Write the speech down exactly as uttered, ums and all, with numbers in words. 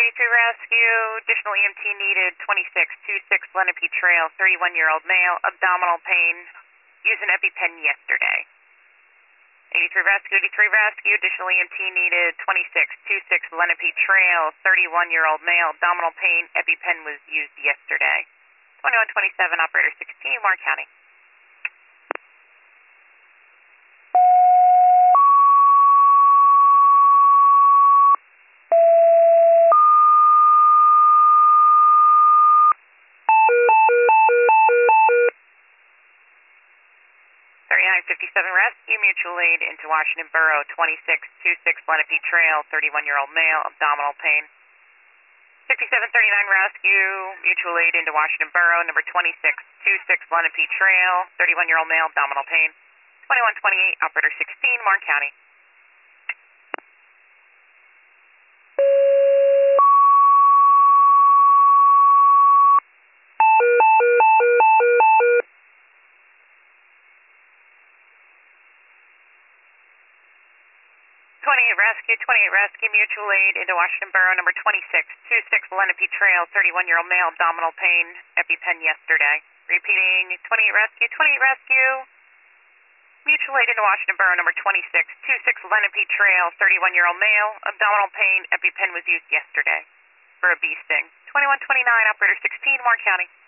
eighty-three Rescue, additional E M T needed, twenty-six twenty-six Lenape Trail, thirty-one-year-old male, abdominal pain, used an EpiPen yesterday. eighty-three Rescue, eighty-three Rescue, additional E M T needed, twenty-six twenty-six Lenape Trail, thirty-one-year-old male, abdominal pain, EpiPen was used yesterday. twenty-one twenty-seven, operator sixteen, Warren County. thirty-nine fifty-seven Rescue, mutual aid into Washington Borough, twenty-six twenty-six Lenape Trail, thirty-one-year-old male, abdominal pain. fifty-seven thirty-nine Rescue, mutual aid into Washington Borough, number twenty-six twenty-six Lenape Trail, thirty-one-year-old male, abdominal pain. twenty-one twenty-eight, operator sixteen, Warren County. twenty-eight Rescue, twenty-eight Rescue, mutual aid into Washington Borough, number twenty-six twenty-six Lenape Trail, thirty-one-year-old male, abdominal pain, EpiPen yesterday. Repeating, twenty-eight Rescue, twenty-eight Rescue, mutual aid into Washington Borough, number twenty-six twenty-six Lenape Trail, thirty-one-year-old male, abdominal pain, EpiPen was used yesterday for a bee sting. twenty-one twenty-nine, operator sixteen, Warren County.